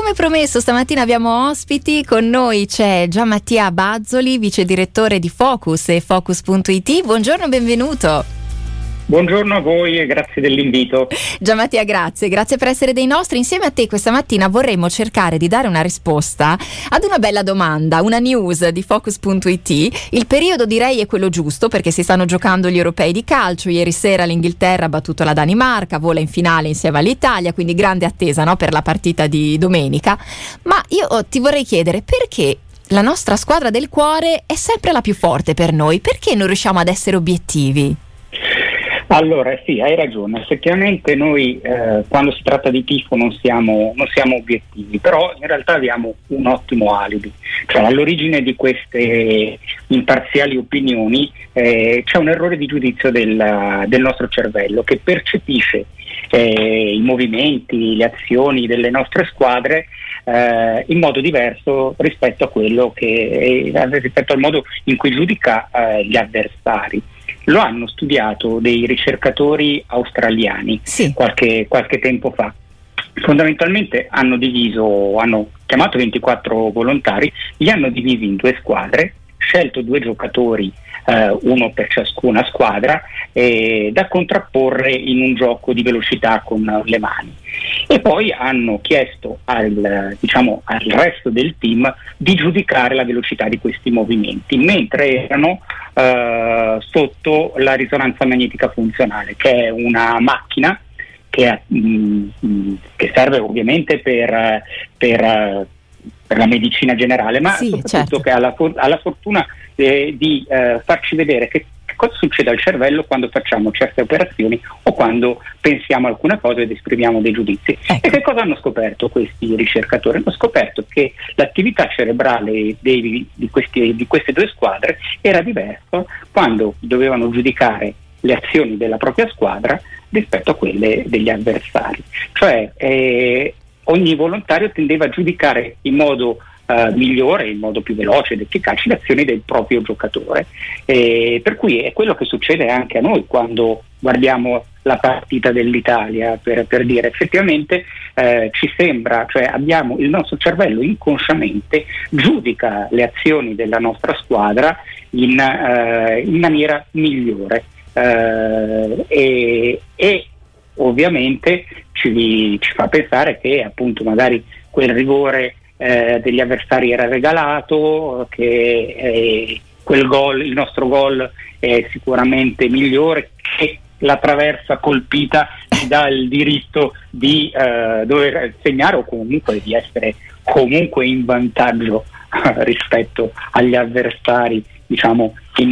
come promesso, stamattina abbiamo ospiti. Con noi c'è Gianmattia Bazzoli, vice direttore di Focus e Focus.it. Buongiorno, benvenuto. Buongiorno a voi e grazie dell'invito. Gianmattia, grazie per essere dei nostri. Insieme a te questa mattina vorremmo cercare di dare una risposta ad una bella domanda, una news di Focus.it. Il periodo, direi, è quello giusto, perché si stanno giocando gli europei di calcio. Ieri sera l'Inghilterra ha battuto la Danimarca, vola in finale insieme all'Italia, quindi grande attesa, no, per la partita di domenica. Ma io ti vorrei chiedere perché la nostra squadra del cuore è sempre la più forte per noi, perché non riusciamo ad essere obiettivi? Allora sì, hai ragione, effettivamente noi quando si tratta di tifo non siamo obiettivi, però in realtà abbiamo un ottimo alibi, cioè all'origine di queste imparziali opinioni c'è un errore di giudizio del nostro cervello, che percepisce i movimenti, le azioni delle nostre squadre in modo diverso rispetto a rispetto al modo in cui giudica gli avversari. Lo hanno studiato dei ricercatori australiani, sì, qualche tempo fa. Fondamentalmente hanno chiamato 24 volontari, li hanno divisi in 2 squadre, scelto 2 giocatori, uno per ciascuna squadra, da contrapporre in un gioco di velocità con le mani. E poi hanno chiesto al resto del team di giudicare la velocità di questi movimenti mentre erano sotto la risonanza magnetica funzionale, che è una macchina che serve ovviamente per la medicina generale, ma sì, soprattutto certo, che ha la fortuna di farci vedere che cosa succede al cervello quando facciamo certe operazioni o quando pensiamo alcune cose ed esprimiamo dei giudizi. Ecco. E che cosa hanno scoperto questi ricercatori? Hanno scoperto che l'attività cerebrale di queste 2 squadre era diversa quando dovevano giudicare le azioni della propria squadra rispetto a quelle degli avversari. Cioè ogni volontario tendeva a giudicare in modo migliore, in modo più veloce ed efficace le azioni del proprio giocatore, per cui è quello che succede anche a noi quando guardiamo la partita dell'Italia, per dire effettivamente ci sembra, cioè il nostro cervello inconsciamente giudica le azioni della nostra squadra in maniera migliore, e ovviamente ci fa pensare che appunto magari quel rigore degli avversari era regalato, che il nostro gol è sicuramente migliore, che la traversa colpita ci dà il diritto di dover segnare o comunque di essere comunque in vantaggio rispetto agli avversari, diciamo in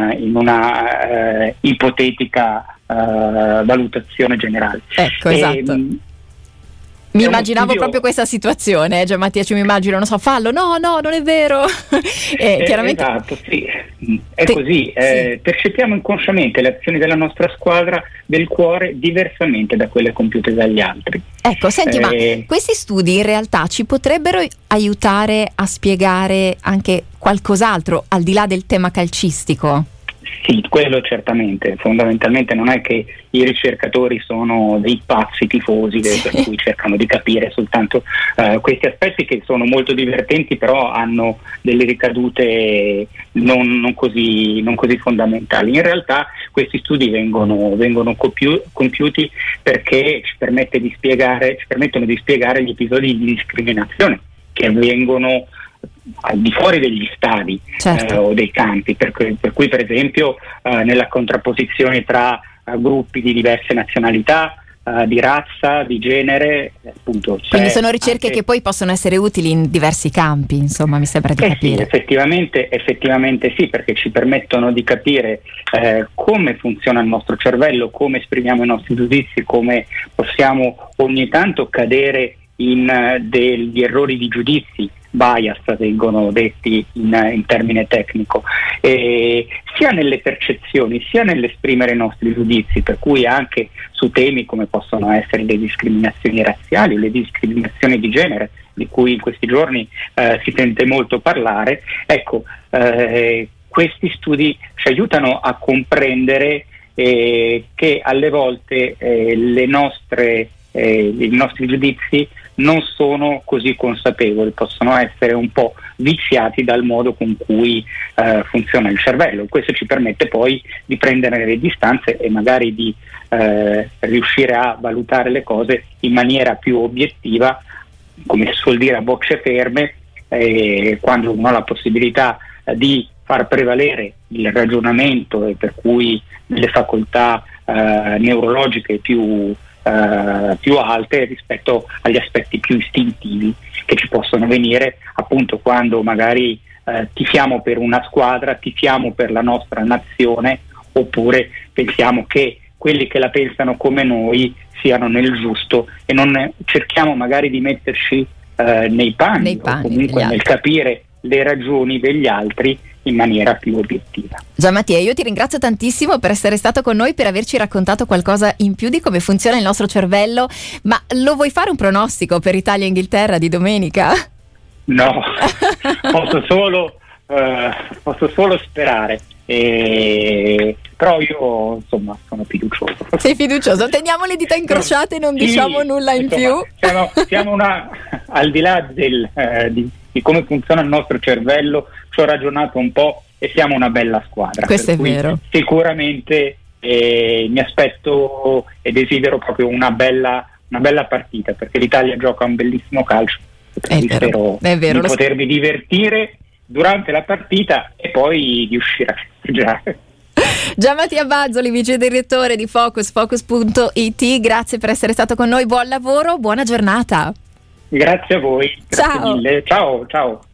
una ipotetica valutazione generale. Ecco, esatto. Mi immaginavo proprio questa situazione, Gianmattia, mi immagino, non so, fallo, no, non è vero. Chiaramente... Esatto, sì, è così. Sì. Percepiamo inconsciamente le azioni della nostra squadra del cuore diversamente da quelle compiute dagli altri. Ecco, senti, ma questi studi in realtà ci potrebbero aiutare a spiegare anche qualcos'altro, al di là del tema calcistico? Sì, quello certamente. Fondamentalmente non è che i ricercatori sono dei pazzi tifosi per cui cercano di capire soltanto questi aspetti, che sono molto divertenti, però hanno delle ricadute non così fondamentali. In realtà questi studi vengono compiuti perché ci permettono di spiegare gli episodi di discriminazione che avvengono al di fuori degli stadi, certo, o dei campi, per cui per esempio nella contrapposizione tra gruppi di diverse nazionalità, di razza, di genere, appunto. Quindi sono ricerche che poi possono essere utili in diversi campi, insomma, mi sembra di capire. Sì, effettivamente sì, perché ci permettono di capire come funziona il nostro cervello, come esprimiamo i nostri giudizi, come possiamo ogni tanto cadere in degli errori di giudizi, bias vengono detti in termine tecnico, sia nelle percezioni sia nell'esprimere i nostri giudizi, per cui anche su temi come possono essere le discriminazioni razziali, le discriminazioni di genere, di cui in questi giorni si sente molto parlare. Ecco, questi studi ci aiutano a comprendere che alle volte i nostri giudizi non sono così consapevoli, possono essere un po' viziati dal modo con cui funziona il cervello. Questo ci permette poi di prendere le distanze e magari di riuscire a valutare le cose in maniera più obiettiva, come si suol dire a bocce ferme, quando uno ha la possibilità di far prevalere il ragionamento e per cui le facoltà neurologiche più alte rispetto agli aspetti più istintivi che ci possono venire appunto quando magari tifiamo per una squadra, tifiamo per la nostra nazione, oppure pensiamo che quelli che la pensano come noi siano nel giusto e non cerchiamo magari di metterci nei panni o comunque nel capire le ragioni degli altri in maniera più obiettiva. Gianmattia, io ti ringrazio tantissimo per essere stato con noi, per averci raccontato qualcosa in più di come funziona il nostro cervello, ma lo vuoi fare un pronostico per Italia-Inghilterra di domenica? No, posso solo sperare, però io insomma sono fiducioso. Sei fiducioso? Teniamo le dita incrociate e non diciamo nulla in più. Siamo al di là di come funziona il nostro cervello, ci ho ragionato un po' e siamo una bella squadra. Questo è vero. Sicuramente mi aspetto e desidero proprio una bella partita, perché l'Italia gioca un bellissimo calcio. Spero di potermi divertire durante la partita e poi di uscire a festeggiare. Gianmattia Bazzoli, vice direttore di Focus.it, grazie per essere stato con noi, buon lavoro, buona giornata. Grazie a voi, grazie mille, ciao.